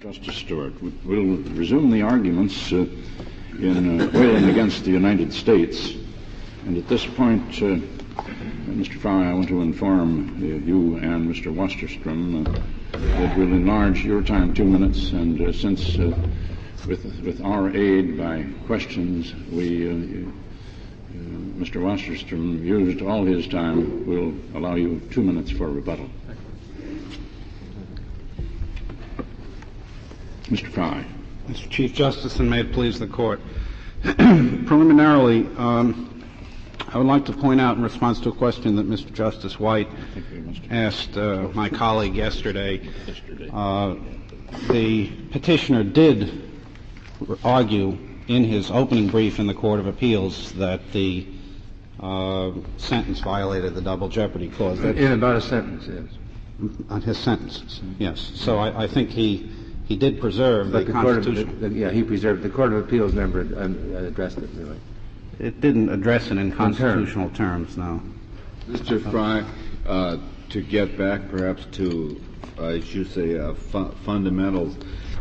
Justice Stewart. We'll resume the arguments in Whalen against the United States. And at this point, Mr. Fry, I want to inform you and Mr. Wasserstrom that we'll enlarge your time 2 minutes, and since with our aid by questions, Mr. Wasserstrom used all his time, we'll allow you 2 minutes for rebuttal. Mr. Fry. Mr. Chief Justice, and may it please the Court. Preliminarily, I would like to point out in response to a question that Mr. Justice White asked my colleague yesterday, the petitioner did argue in his opening brief in the Court of Appeals that the sentence violated the Double Jeopardy Clause. In about a sentence, yes. On his sentences, yes. So I think he did preserve the Constitution. He preserved. The Court of Appeals never addressed it, really. It didn't address it in constitutional terms, no. Mr. Fry, to get back perhaps to, as you say, fundamentals,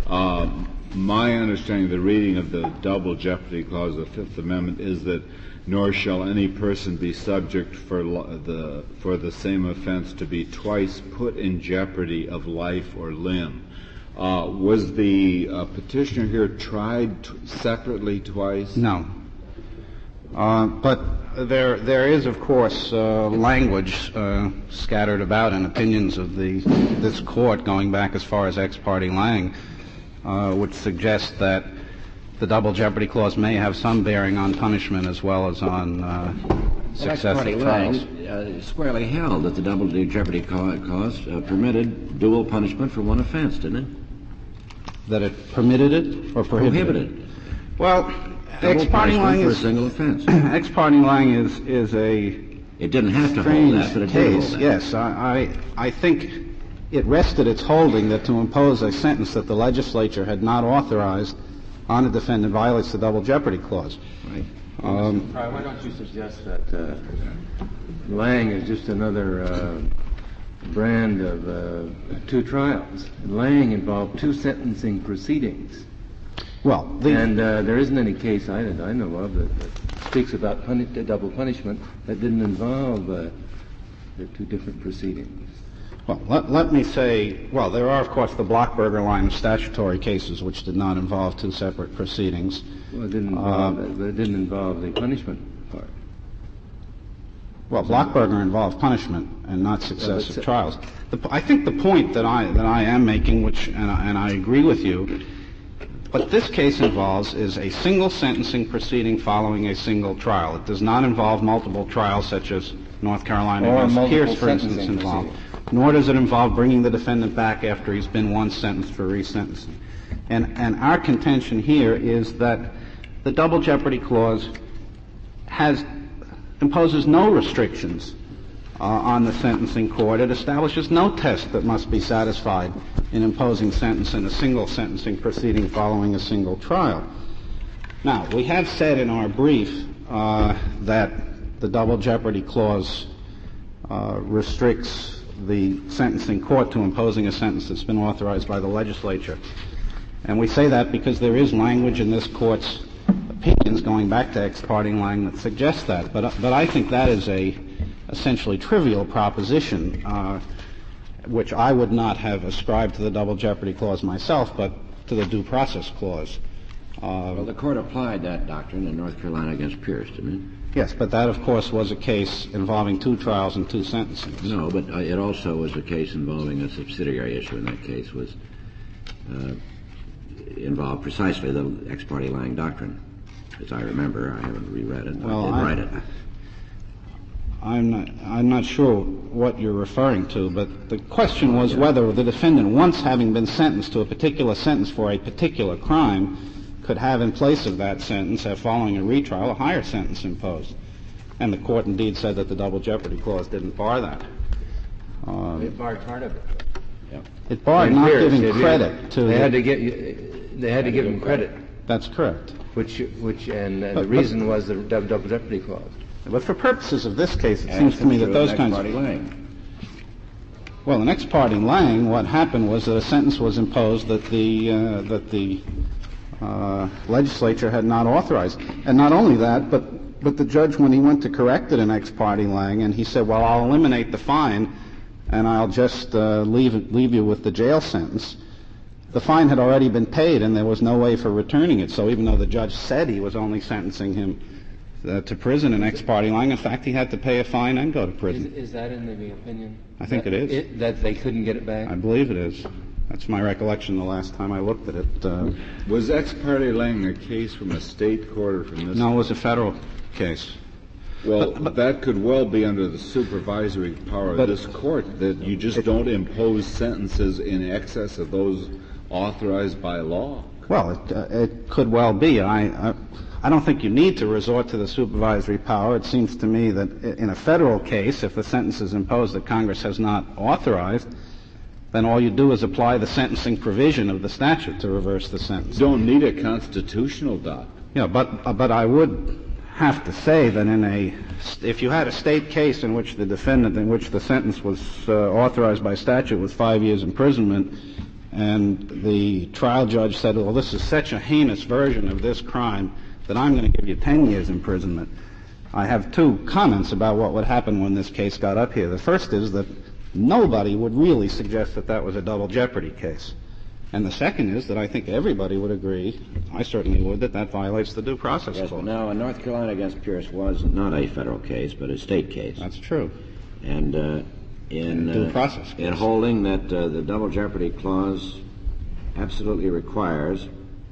my understanding of the reading of the Double Jeopardy Clause of the Fifth Amendment is that nor shall any person be subject for the same offense to be twice put in jeopardy of life or limb. Was the petitioner here tried separately twice? No. But there is, of course, language scattered about in opinions of this Court going back as far as Ex parte Lang, which suggests that the Double Jeopardy Clause may have some bearing on punishment as well as on successive trials. Lang squarely held that the Double Jeopardy Clause permitted dual punishment for one offense, didn't it? That it permitted it or prohibited? Well, Ex parte Lang for a single offense. Ex parte Lang is a it didn't have to hold that, but it did hold that. Yes, I think it rested its holding that to impose a sentence that the legislature had not authorized on a defendant violates the Double Jeopardy Clause. Right. Why don't you suggest that Lang is just another brand of two trials? Lang involved two sentencing proceedings. Well, there isn't any case I know of that speaks about double punishment that didn't involve the two different proceedings. Well, let me say, well, there are, of course, the Blockberger line of statutory cases which did not involve two separate proceedings. Well, it didn't involve the punishment part. Well, Blockberger involved punishment and not successive trials. I think the point that I am making, and I agree with you, what this case involves is a single sentencing proceeding following a single trial. It does not involve multiple trials such as North Carolina against Pierce, for instance, involved. Nor does it involve bringing the defendant back after he's been once sentenced for resentencing. And our contention here is that the Double Jeopardy Clause imposes no restrictions on the sentencing court. It establishes no test that must be satisfied in imposing sentence in a single sentencing proceeding following a single trial. Now, we have said in our brief that the Double Jeopardy Clause restricts the sentencing court to imposing a sentence that's been authorized by the legislature. And we say that because there is language in this Court's opinions going back to Ex parte Lang that suggests that. But I think that is a essentially trivial proposition, which I would not have ascribed to the Double Jeopardy Clause myself, but to the Due Process Clause. Well, the Court applied that doctrine in North Carolina against Pierce, didn't it? Yes, but that, of course, was a case involving two trials and two sentencings. No, but it also was a case involving a subsidiary issue, and that case was involved precisely the Ex parte Lang doctrine. As I remember, I haven't reread it. Well, I did write it. I'm not sure what you're referring to, but the question was whether the defendant, once having been sentenced to a particular sentence for a particular crime, could have in place of that sentence, following a retrial, a higher sentence imposed. And the Court indeed said that the Double Jeopardy Clause didn't bar that. It barred part of it. Yeah. It barred not giving credit to. They had to give him credit. That's correct. The reason was the Double Jeopardy Clause. But for purposes of this case, it seems to me that those kinds of Well, in Ex parte Lang, what happened was that a sentence was imposed that the legislature had not authorized. And not only that, but the judge, when he went to correct it in Ex parte Lang, and he said, well, I'll eliminate the fine and I'll just leave you with the jail sentence, the fine had already been paid and there was no way for returning it. So even though the judge said he was only sentencing him to prison in Ex parte Lang, in fact, he had to pay a fine and go to prison. Is that in the opinion? I think it is. That they couldn't get it back? I believe it is. That's my recollection the last time I looked at it. Was Ex parte Lang a case from a state court or from this? No, it was a federal case. Well, but that could well be under the supervisory power of this court, that you just don't impose sentences in excess of those authorized by law. Well, it could well be. I don't think you need to resort to the supervisory power. It seems to me that in a federal case, if the sentence is imposed that Congress has not authorized, then all you do is apply the sentencing provision of the statute to reverse the sentence. You don't need a constitutional doc. Yeah, but I would have to say that if you had a state case in which the sentence was authorized by statute was 5 years imprisonment, and the trial judge said, well, this is such a heinous version of this crime that I'm going to give you 10 years imprisonment, I have two comments about what would happen when this case got up here. The first is that nobody would really suggest that that was a double jeopardy case. And the second is that I think everybody would agree, I certainly would, that that violates the due process Yes, clause. but now, North Carolina against Pierce was not a federal case, but a state case. That's true. And in Due process case. in holding that the double jeopardy clause absolutely requires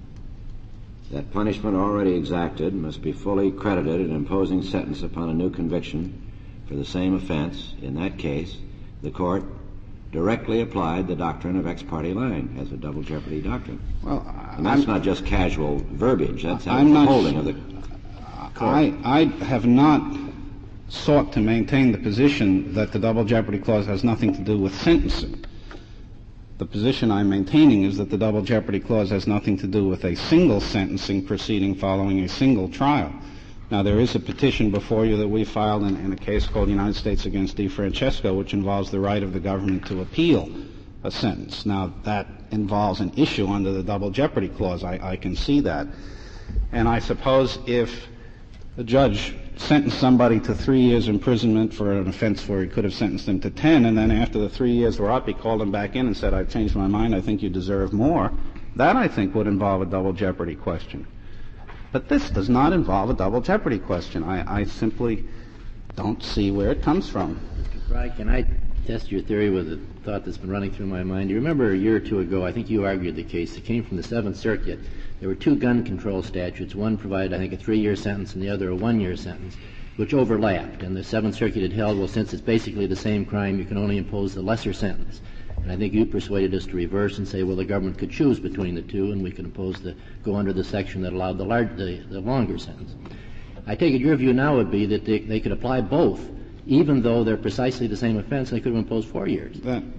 that punishment already exacted must be fully credited in imposing sentence upon a new conviction for the same offense. In that case, the court directly applied the doctrine of Ex parte Lang as a double jeopardy doctrine. Well, and that's not just casual verbiage. That's the holding of the court. I have not sought to maintain the position that the double jeopardy clause has nothing to do with sentencing. The position I'm maintaining is that the double jeopardy clause has nothing to do with a single sentencing proceeding following a single trial. Now, there is a petition before you that we filed in a case called United States against DeFrancesco, which involves the right of the government to appeal a sentence. Now, that involves an issue under the double jeopardy clause. I can see that. And I suppose if the judge sentenced somebody to 3 years imprisonment for an offense where he could have sentenced him to 10, and then after the 3 years were up, he called him back in and said, I've changed my mind, I think you deserve more, that, I think, would involve a double jeopardy question. But this does not involve a double jeopardy question. I simply don't see where it comes from. Mr. Fry, can I test your theory with a thought that's been running through my mind? You remember a year or two ago, I think you argued the case that came from the Seventh Circuit. There were two gun control statutes. One provided, I think, a 3-year sentence and the other a 1-year sentence, which overlapped. And the Seventh Circuit had held, well, since it's basically the same crime, you can only impose the lesser sentence. And I think you persuaded us to reverse and say, well, the government could choose between the two, and we could go under the section that allowed the longer sentence. I take it your view now would be that they could apply both, even though they're precisely the same offense, and they could have imposed 4 years.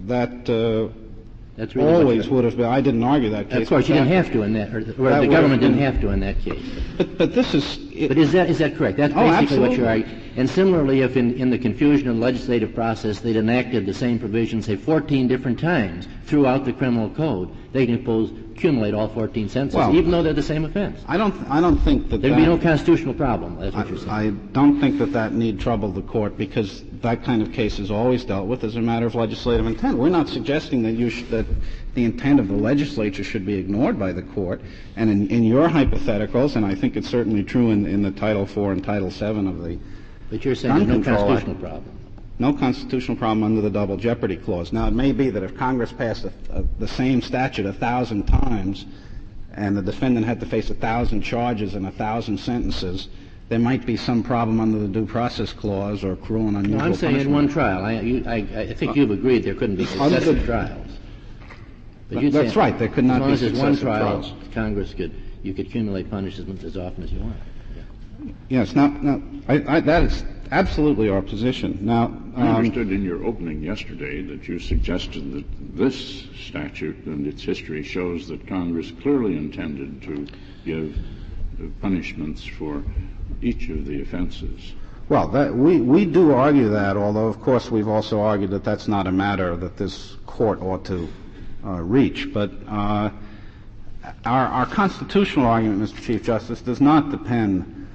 That's really always would have been. I didn't argue that case. Of course, you didn't have to in that, or the government didn't have to in that case. But this is. But is that correct? That's basically absolutely. what you're arguing. And similarly, if in the confusion of the legislative process they'd enacted the same provision, say 14 different times throughout the criminal code, they can accumulate all 14 sentences, even though they're the same offense. I don't think that there'd be no constitutional problem. That's what you're saying. I don't think that need trouble the court, because that kind of case is always dealt with as a matter of legislative intent. We're not suggesting that the intent of the legislature should be ignored by the court. And in your hypotheticals, and I think it's certainly true in the Title IV and Title VII of the But you're saying there's no constitutional problem. No constitutional problem under the Double Jeopardy Clause. Now, it may be that if Congress passed the same statute 1,000 times and the defendant had to face 1,000 charges and 1,000 sentences, there might be some problem under the Due Process Clause or cruel and unusual punishment. No, I'm saying in one trial. I think you've agreed there couldn't be successive trials. But that's right. There could not be successive trials. As long as it's one trial, Congress you could accumulate punishment as often as you want. Yes. Now, that is absolutely our position. Now, I understood in your opening yesterday that you suggested that this statute and its history shows that Congress clearly intended to give punishments for each of the offenses. Well, we do argue that, although, of course, we've also argued that that's not a matter that this court ought to reach. But our constitutional argument, Mr. Chief Justice, does not depend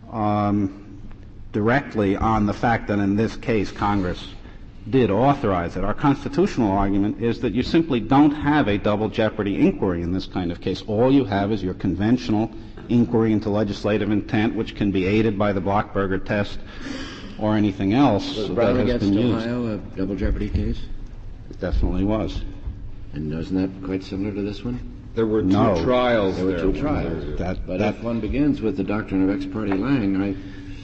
directly on the fact that in this case Congress did authorize it. Our constitutional argument is that you simply don't have a double jeopardy inquiry in this kind of case. All you have is your conventional inquiry into legislative intent, which can be aided by the Blockberger test or anything else Was that Brown has against been used. Ohio a double jeopardy case? It definitely was. And isn't that quite similar to this one? There were two No. trials There were two trials. But if one begins with the doctrine of ex parte Lang,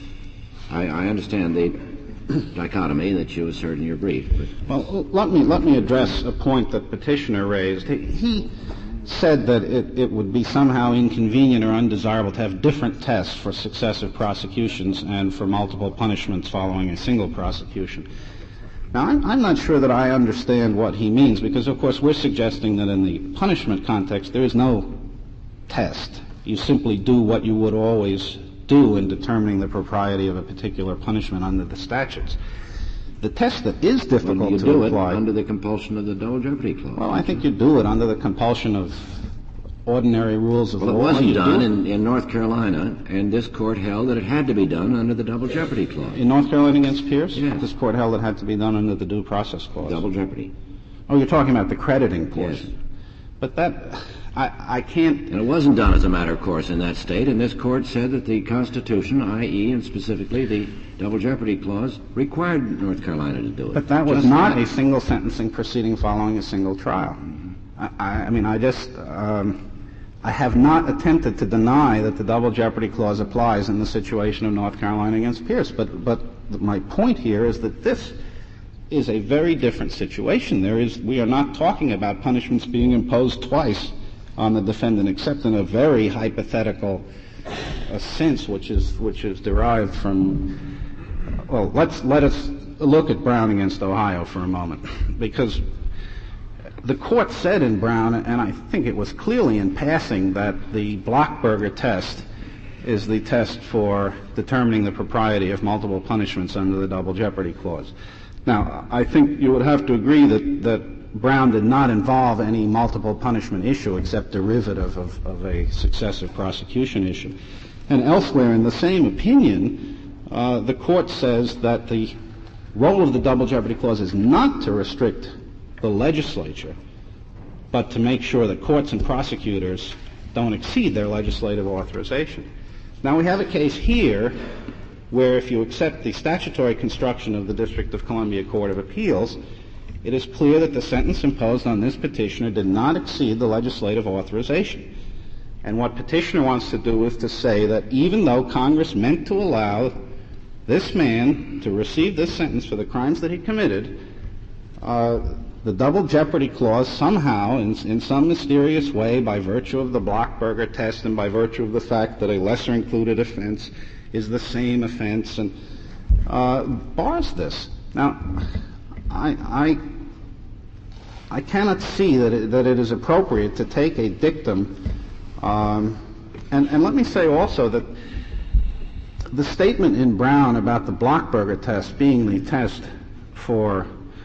I understand the dichotomy that you assert in your brief. But Well, let me address a point that Petitioner raised. He said that it would be somehow inconvenient or undesirable to have different tests for successive prosecutions and for multiple punishments following a single prosecution. Now, I'm not sure that I understand what he means, because, of course, we're suggesting that in the punishment context there is no test. You simply do what you would always do in determining the propriety of a particular punishment under the statutes. The test that is when difficult you to do apply... it under the compulsion of the double jeopardy clause. Well, I think you do it under the compulsion of ordinary rules of Well, it law. wasn't You done do it in North Carolina, and this court held that it had to be done under the double jeopardy clause. in North Carolina against Pierce? Yes. This court held it had to be done under the due process clause. Double jeopardy. Oh, you're talking about the crediting portion. Yes. But that, I can't... And it wasn't done as a matter of course in that state, and this court said that the Constitution, i.e., and specifically the double jeopardy clause, required North Carolina to do it. But that was Just not that. a single sentencing proceeding following a single trial. I mean, I have not attempted to deny that the double jeopardy clause applies in the situation of North Carolina against Pierce. But my point here is that this is a very different situation. We are not talking about punishments being imposed twice on the defendant, except in a very hypothetical sense, which is derived from. Well, let us look at Brown against Ohio for a moment, because the court said in Brown, and I think it was clearly in passing, that the Blockberger test is the test for determining the propriety of multiple punishments under the double jeopardy clause. Now, I think you would have to agree that Brown did not involve any multiple punishment issue except derivative of a successive prosecution issue. And elsewhere in the same opinion, the court says that the role of the double jeopardy clause is not to restrict the legislature, but to make sure that courts and prosecutors don't exceed their legislative authorization. Now, we have a case here where, if you accept the statutory construction of the District of Columbia Court of Appeals, it is clear that the sentence imposed on this petitioner did not exceed the legislative authorization. And what petitioner wants to do is to say that even though Congress meant to allow this man to receive this sentence for the crimes that he committed, the double jeopardy clause somehow, in some mysterious way, by virtue of the Blockberger test and by virtue of the fact that a lesser included offense is the same offense, and bars this. Now, I cannot see that it is appropriate to take a dictum, and let me say also that the statement in Brown about the Blockberger test being the test for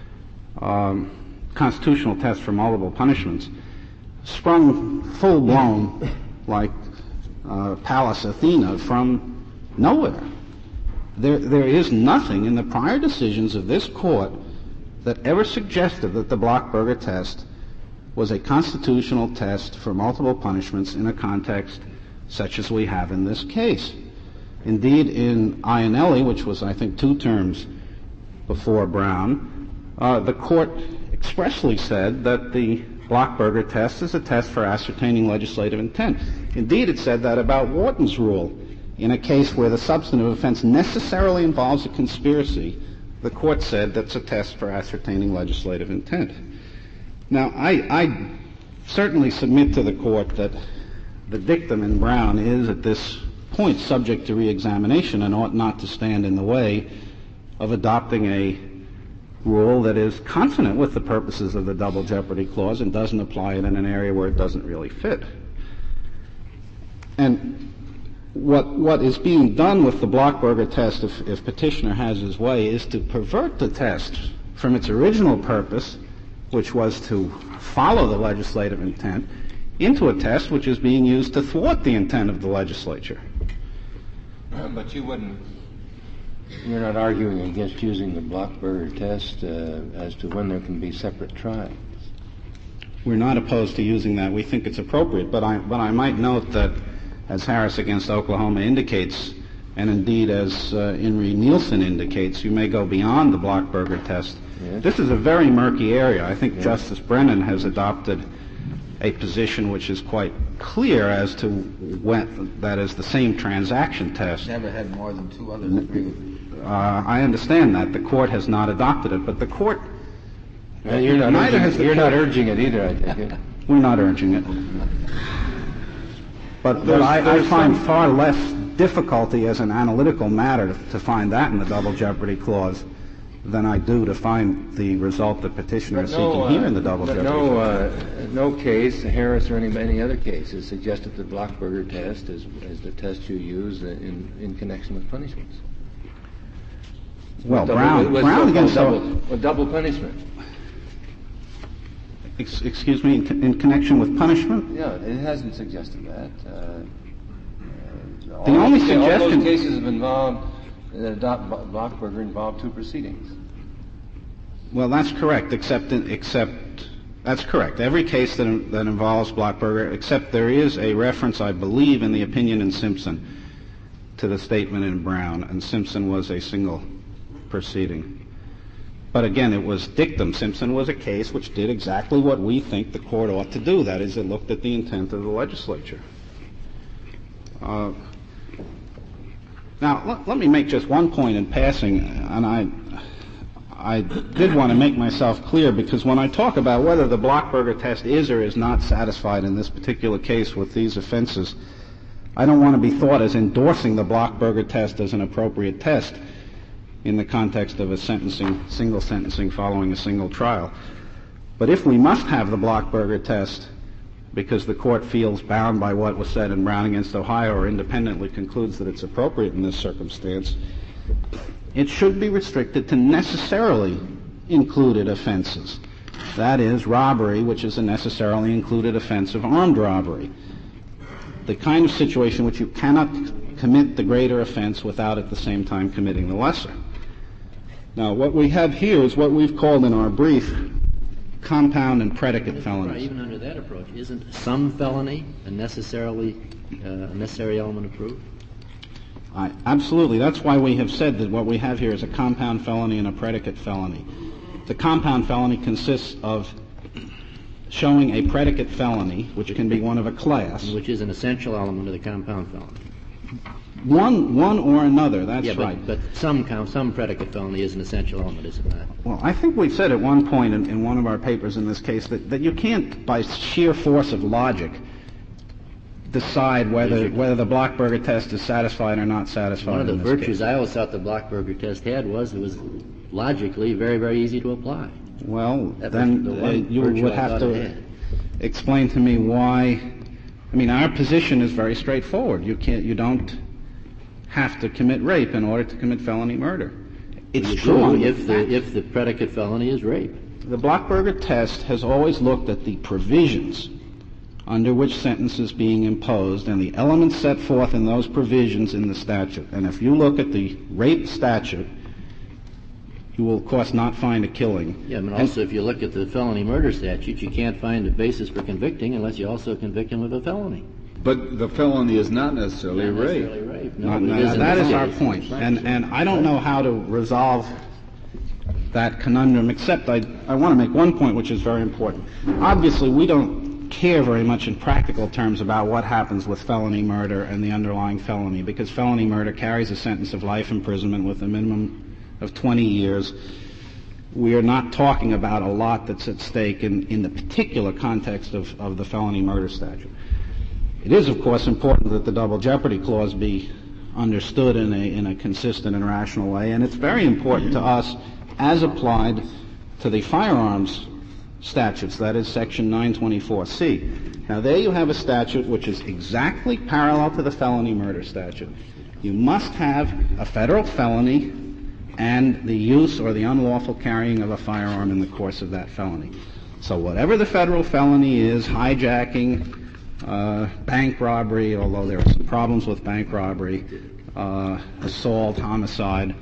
constitutional test for multiple punishments sprung full-blown like Pallas Athena from nowhere. There is nothing in the prior decisions of this court that ever suggested that the Blockberger test was a constitutional test for multiple punishments in a context such as we have in this case. Indeed, in Ionelli, which was, I think, 2 terms before Brown, the court expressly said that the Blockberger test is a test for ascertaining legislative intent. Indeed, it said that about Wharton's rule. In a case where the substantive offense necessarily involves a conspiracy, the court said that's a test for ascertaining legislative intent. Now, I certainly submit to the court that the dictum in Brown is at this point subject to reexamination and ought not to stand in the way of adopting a rule that is consonant with the purposes of the double jeopardy clause and doesn't apply it in an area where it doesn't really fit. And what is being done with the Blockberger test, if petitioner has his way, is to pervert the test from its original purpose, which was to follow the legislative intent, into a test which is being used to thwart the intent of the legislature. But you're not arguing against using the Blockberger test as to when there can be separate trials. We're not opposed to using that. We think it's appropriate, but I might note that, as Harris against Oklahoma indicates, and indeed as Inri Nielsen indicates, you may go beyond the Blockberger test. Yes. This is a very murky area. I think Justice Brennan has adopted a position which is quite clear as to when that is the same transaction test. Never had more than two others agree with me. I understand that. The court has not adopted it, but the court... You're not urging it either, I take it. We're not urging it. But I find far less difficulty as an analytical matter to find that in the double jeopardy clause than I do to find the result that petitioner is seeking here in the double jeopardy clause. No case, Harris or any other case, has suggested the Blockberger test as the test you use in connection with punishments. Well, Brown against double punishment. Excuse me, in connection with punishment? Yeah, it hasn't suggested that. The only suggestion... All those cases have involved, Blockberger involved two proceedings. Well, that's correct, except that's correct. Every case that involves Blockberger, except there is a reference, I believe, in the opinion in Simpson to the statement in Brown, and Simpson was a single proceeding. But again, it was dictum. Simpson was a case which did exactly what we think the court ought to do. That is, it looked at the intent of the legislature. Now, let me make just one point in passing, and I did want to make myself clear, because when I talk about whether the Blockberger test is or is not satisfied in this particular case with these offenses, I don't want to be thought as endorsing the Blockberger test as an appropriate test in the context of a single sentencing following a single trial. But if we must have the Blockberger test because the court feels bound by what was said in Brown against Ohio or independently concludes that it's appropriate in this circumstance, it should be restricted to necessarily included offenses. That is, robbery, which is a necessarily included offense of armed robbery. The kind of situation which you cannot commit the greater offense without at the same time committing the lesser. Now, what we have here is what we've called in our brief compound and predicate felonies. Even under that approach, isn't some felony a necessary element of proof? Absolutely. That's why we have said that what we have here is a compound felony and a predicate felony. The compound felony consists of showing a predicate felony, which can be one of a class. Which is an essential element of the compound felony. One or another, that's right. But some predicate felony is an essential element, isn't that? Well, I think we've said at one point in one of our papers in this case that you can't, by sheer force of logic, decide whether the Blockberger test is satisfied or not satisfied. One of the in this virtues case. I always thought the Blockberger test had was it was logically very, very easy to apply. Well, That then was the one you virtue would I have thought to it had. explain to me why. I mean, our position is very straightforward. You don't have to commit rape in order to commit felony murder. It's true if the predicate felony is rape. The Blockberger test has always looked at the provisions under which sentence is being imposed and the elements set forth in those provisions in the statute. And if you look at the rape statute, you will, of course, not find a killing. Yeah, but also if you look at the felony murder statute, you can't find a basis for convicting unless you also convict him of a felony. But the felony is not necessarily rape. No, that is our point. And I don't know how to resolve that conundrum, except I want to make one point which is very important. Obviously, we don't care very much in practical terms about what happens with felony murder and the underlying felony, because felony murder carries a sentence of life imprisonment with a minimum of 20 years. We are not talking about a lot that's at stake in the particular context of the felony murder statute. It is, of course, important that the double jeopardy clause be understood in a consistent and rational way, and it's very important to us as applied to the firearms statutes, that is Section 924C. Now, there you have a statute which is exactly parallel to the felony murder statute. You must have a federal felony and the use or the unlawful carrying of a firearm in the course of that felony. So whatever the federal felony is, hijacking, bank robbery, although there are some problems with bank robbery, assault, homicide,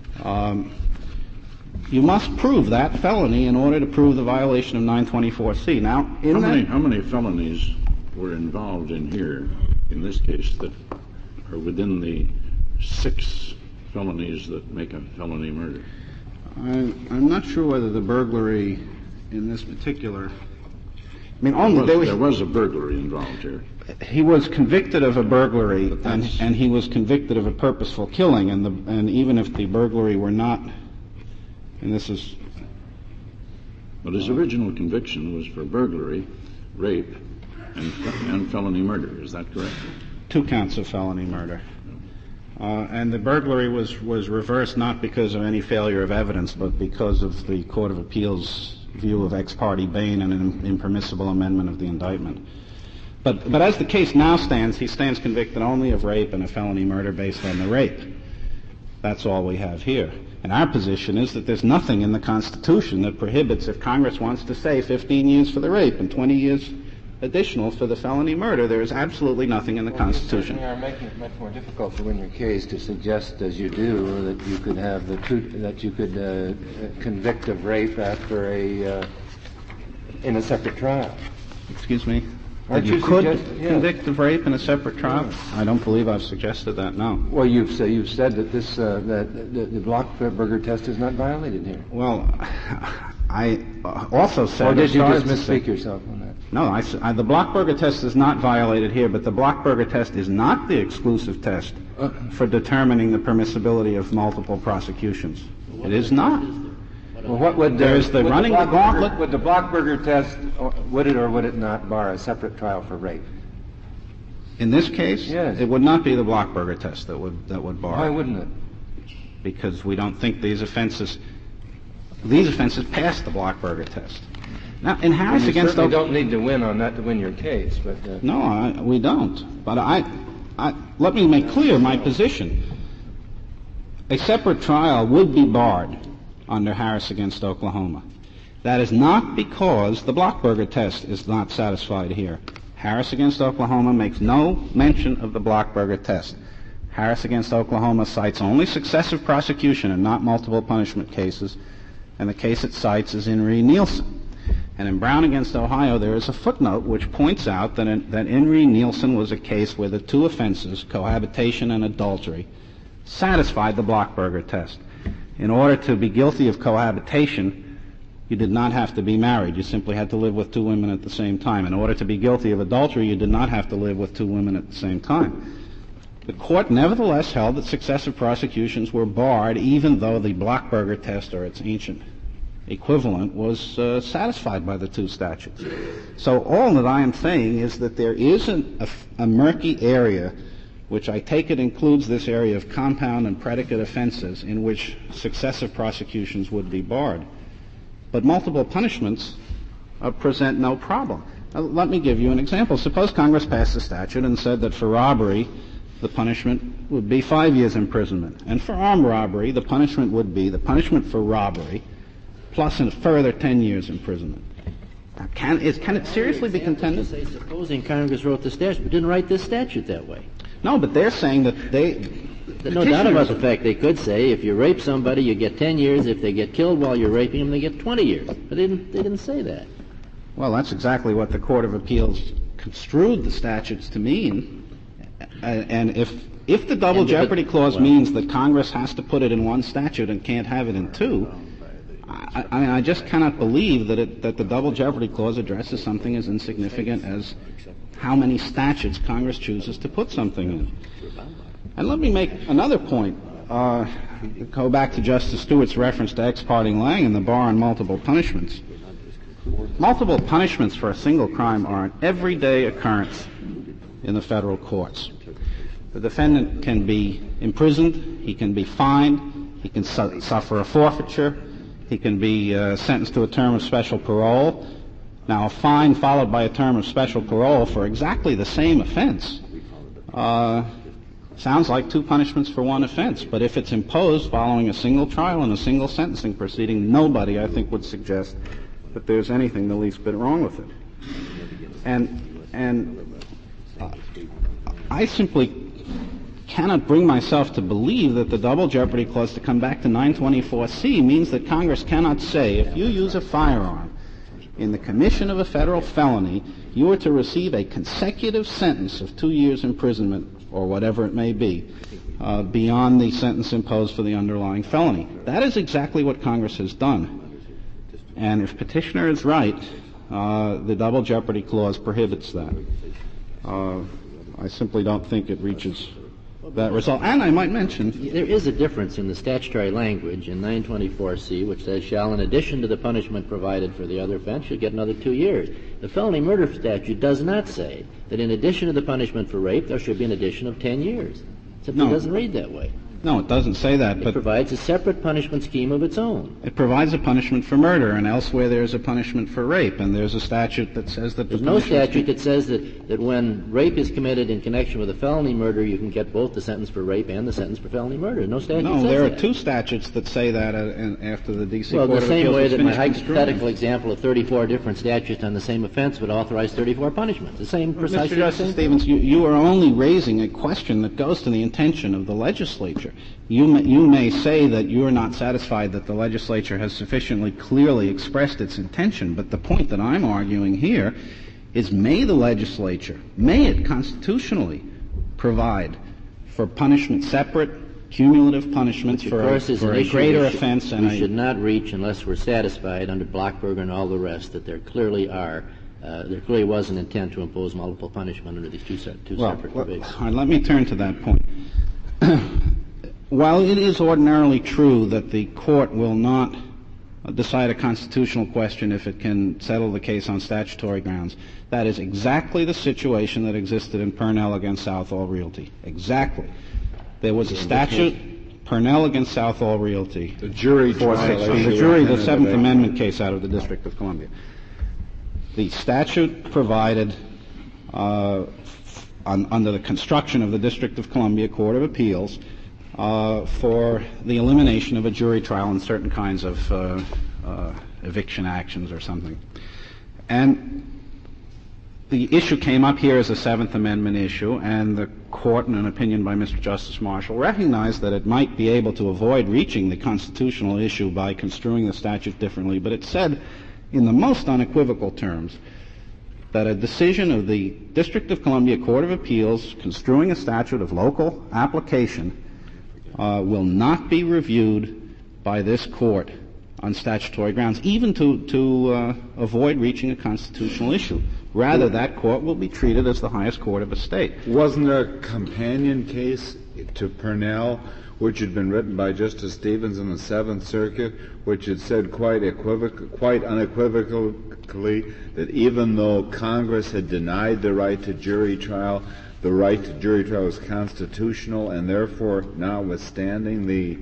you must prove that felony in order to prove the violation of 924C. Now, how many felonies were involved in here, in this case, that are within the 6 felonies that make a felony murder? I'm not sure whether the burglary in this particular... I mean, there was a burglary involved here. He was convicted of a burglary, and he was convicted of a purposeful killing, and even if the burglary were not... And this is... But his original conviction was for burglary, rape, and felony murder. Is that correct? 2 counts of felony murder. And the burglary was reversed not because of any failure of evidence, but because of the Court of Appeals' view of ex parte Bain and an impermissible amendment of the indictment. But as the case now stands, he stands convicted only of rape and a felony murder based on the rape. That's all we have here. And our position is that there's nothing in the Constitution that prohibits, if Congress wants to say 15 years for the rape and 20 years additional for the felony murder, there is absolutely nothing in the Constitution. You are making it much more difficult to win your case to suggest, as you do, that you could have convict of rape after in a separate trial. Excuse me? Aren't you you could convict of rape in a separate trial? No. I don't believe I've suggested that, no. Well, you've said that the Blockberger test is not violated here. Well, I also said... Or did you just misspeak yourself on that? No, the Blockberger test is not violated here, but the Blockberger test is not the exclusive test for determining the permissibility of multiple prosecutions. It is not. Well, what would There's the running the gauntlet. Would the Blockberger test, would it or would it not bar a separate trial for rape? In this case, yes. It would not be the Blockberger test that would bar. Why wouldn't it? Because we don't think these offenses pass the Blockberger test. Now, in Harris against Oklahoma, you don't need to win on that to win your case, but no, we don't. But let me make clear my position. A separate trial would be barred under Harris against Oklahoma. That is not because the Blockberger test is not satisfied here. Harris against Oklahoma makes no mention of the Blockberger test. Harris against Oklahoma cites only successive prosecution and not multiple punishment cases, and the case it cites is In re Nielsen. And in Brown against Ohio, there is a footnote which points out that In re Nielsen was a case where the 2 offenses, cohabitation and adultery, satisfied the Blockberger test. In order to be guilty of cohabitation, you did not have to be married. You simply had to live with 2 women at the same time. In order to be guilty of adultery, you did not have to live with 2 women at the same time. The court nevertheless held that successive prosecutions were barred even though the Blockberger test, or its ancient equivalent, was satisfied by the 2 statutes. So all that I am saying is that there is a murky area, which I take it includes this area of compound and predicate offenses, in which successive prosecutions would be barred. But multiple punishments present no problem. Now, let me give you an example. Suppose Congress passed a statute and said that for robbery, the punishment would be 5 years imprisonment. And for armed robbery, the punishment would be the punishment for robbery plus a further 10 years imprisonment. Now, can it seriously be contended? Supposing Congress wrote the statute, but didn't write this statute that way. No, but they're saying that There's no doubt about the fact they could say if you rape somebody, you get 10 years. If they get killed while you're raping them, they get 20 years. But they didn't say that. Well, that's exactly what the Court of Appeals construed the statutes to mean. And if the double jeopardy clause means that Congress has to put it in 1 statute and can't have it in 2, I just cannot believe that the double jeopardy clause addresses something as insignificant as how many statutes Congress chooses to put something in. And let me make another point. Go back to Justice Stewart's reference to ex parte Lang and the bar on multiple punishments. Multiple punishments for a single crime are an everyday occurrence in the federal courts. The defendant can be imprisoned, he can be fined, he can suffer a forfeiture, He can be sentenced to a term of special parole. Now, a fine followed by a term of special parole for exactly the same offense sounds like two punishments for one offense. But if it's imposed following a single trial and a single sentencing proceeding, nobody, I think, would suggest that there's anything the least bit wrong with it. And I simply cannot bring myself to believe that the double jeopardy clause, to come back to 924C, means that Congress cannot say if you use a firearm in the commission of a federal felony, you are to receive a consecutive sentence of 2 years imprisonment or whatever it may be, beyond the sentence imposed for the underlying felony. That is exactly what Congress has done. And if Petitioner is right, the double jeopardy clause prohibits that. I simply don't think it reaches that result. And I might mention, there is a difference in the statutory language in 924C, which says, shall, in addition to the punishment provided for the other offense, should get another 2 years. The felony murder statute does not say that in addition to the punishment for rape, there should be an addition of 10 years. It doesn't read that way. No, it doesn't say that. It provides a separate punishment scheme of its own. It provides a punishment for murder, and elsewhere there's a punishment for rape, and there's a statute that says that there's no statute that says that when rape is committed in connection with a felony murder, you can get both the sentence for rape and the sentence for felony murder. No statute says that. No, there are two statutes that say that after the D.C. Court of Appeals. Well, the same way that my hypothetical example of 34 different statutes on the same offense would authorize 34 punishments. The same precisely. Mr. Justice Stevens, you are only raising a question that goes to the intention of the legislature. You may say that you are not satisfied that the legislature has sufficiently clearly expressed its intention, but the point that I'm arguing here is may it constitutionally provide for punishment, separate, cumulative punishments for a greater offense. We should not reach unless we're satisfied under Blockberger and all the rest that there clearly was an intent to impose multiple punishment under these two separate provisions. All right, let me turn to that point. While it is ordinarily true that the court will not decide a constitutional question if it can settle the case on statutory grounds, that is exactly the situation that existed in Purnell against Southall Realty. Exactly. There was a statute, Purnell against Southall Realty. The jury trial. The Seventh Amendment case out of the District of Columbia. The statute provided under the construction of the District of Columbia Court of Appeals for the elimination of a jury trial in certain kinds of eviction actions or something. And the issue came up here as a Seventh Amendment issue, and the court, in an opinion by Mr. Justice Marshall, recognized that it might be able to avoid reaching the constitutional issue by construing the statute differently, but it said in the most unequivocal terms that a decision of the District of Columbia Court of Appeals construing a statute of local application will not be reviewed by this court on statutory grounds, even to avoid reaching a constitutional issue. Rather, that court will be treated as the highest court of a state. Wasn't there a companion case to Purnell, which had been written by Justice Stevens in the Seventh Circuit, which had said quite unequivocally that even though Congress had denied the right to jury trial, the right to jury trial was constitutional, and therefore, notwithstanding the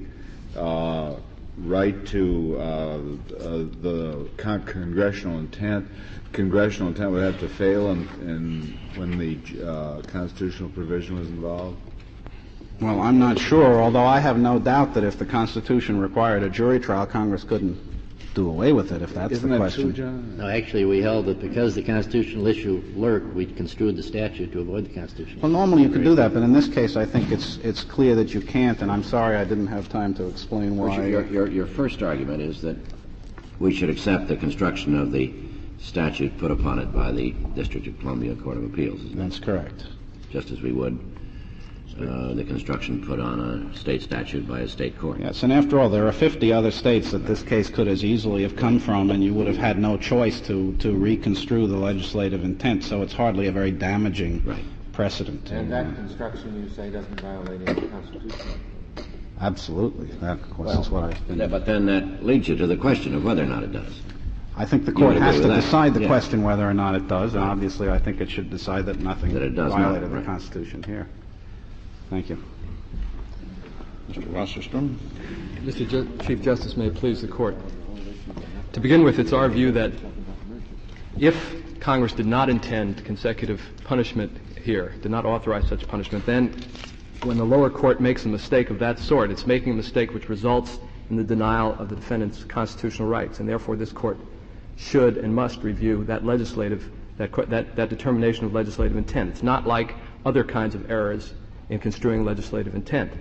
right to the congressional intent would have to fail when the constitutional provision was involved? Well, I'm not sure, although I have no doubt that if the Constitution required a jury trial, Congress couldn't do away with it, if that's the question. Isn't that true, John? No, actually, we held that because the constitutional issue lurked, we construed the statute to avoid the constitutional. Well, normally you could do that, but in this case, I think it's clear that you can't, and I'm sorry I didn't have time to explain why. Your first argument is that we should accept the construction of the statute put upon it by the District of Columbia Court of Appeals. That's correct. Just as we would the construction put on a state statute by a state court. Yes, and after all, there are 50 other states that this case could as easily have come from, and you would have had no choice to reconstrue the legislative intent, so it's hardly a very damaging precedent. And that construction, you say, doesn't violate any Constitution? Absolutely. That's what I think. But then that leads you to the question of whether or not it does. I think the court has to decide the question whether or not it does, and obviously I think it should decide that nothing violated the Constitution here. Thank you. Mr. Wasserstrom. Mr. Chief Justice, may it please the Court. To begin with, it's our view that if Congress did not intend consecutive punishment here, did not authorize such punishment, then when the lower court makes a mistake of that sort, it's making a mistake which results in the denial of the defendant's constitutional rights, and therefore this court should and must review that that determination of legislative intent. It's not like other kinds of errors in construing legislative intent.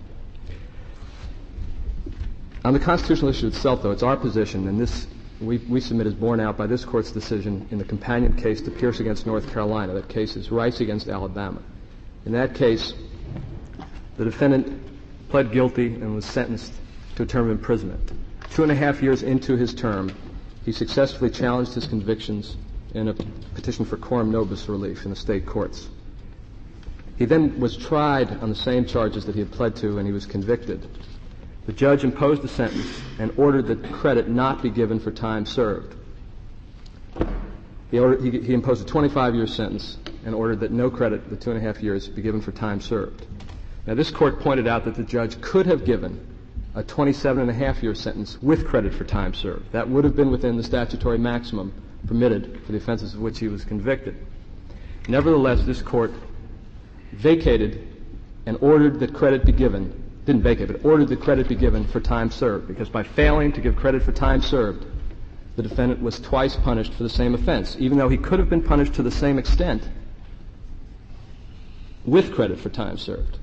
On the constitutional issue itself, though, it's our position, and this we submit is borne out by this Court's decision in the companion case to Pierce against North Carolina. That case is Rice against Alabama. In that case, the defendant pled guilty and was sentenced to a term of imprisonment. 2.5 years into his term, he successfully challenged his convictions in a petition for coram nobis relief in the state courts. He then was tried on the same charges that he had pled to, and he was convicted. The judge imposed a sentence and ordered that credit not be given for time served. He imposed a 25-year sentence and ordered that no credit, the 2.5 years, be given for time served. Now, this court pointed out that the judge could have given a 27.5-year sentence with credit for time served. That would have been within the statutory maximum permitted for the offenses of which he was convicted. Nevertheless, this court vacated and ordered that credit be given, didn't vacate, but ordered that credit be given for time served, because by failing to give credit for time served, the defendant was twice punished for the same offense, even though he could have been punished to the same extent with credit for time served.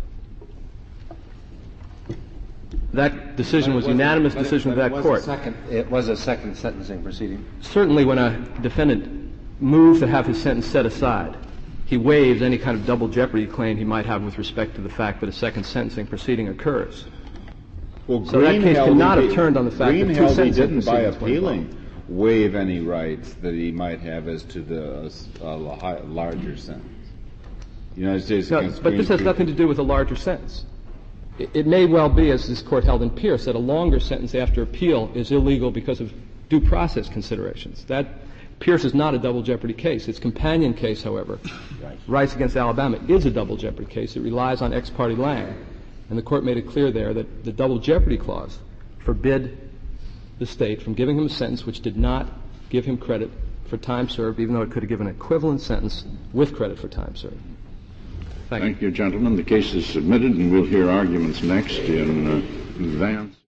That decision was a unanimous decision of that court. It was a second sentencing proceeding. Certainly when a defendant moves to have his sentence set aside, he waives any kind of double jeopardy claim he might have with respect to the fact that a second sentencing proceeding occurs. Well, so that case cannot have turned on the fact that two sentencing didn't, by proceedings were involved. appealing, waive any rights that he might have as to the larger sentence. United States against but this has nothing to do with a larger sentence. It may well be, as this court held in Pierce, that a longer sentence after appeal is illegal because of due process considerations. That Pierce is not a double jeopardy case. Its companion case, however, Rice against Alabama, is a double jeopardy case. It relies on ex parte Lang. And the court made it clear there that the double jeopardy clause forbid the state from giving him a sentence which did not give him credit for time served, even though it could have given an equivalent sentence with credit for time served. Thank you, gentlemen. The case is submitted, and we'll hear arguments next in Vance.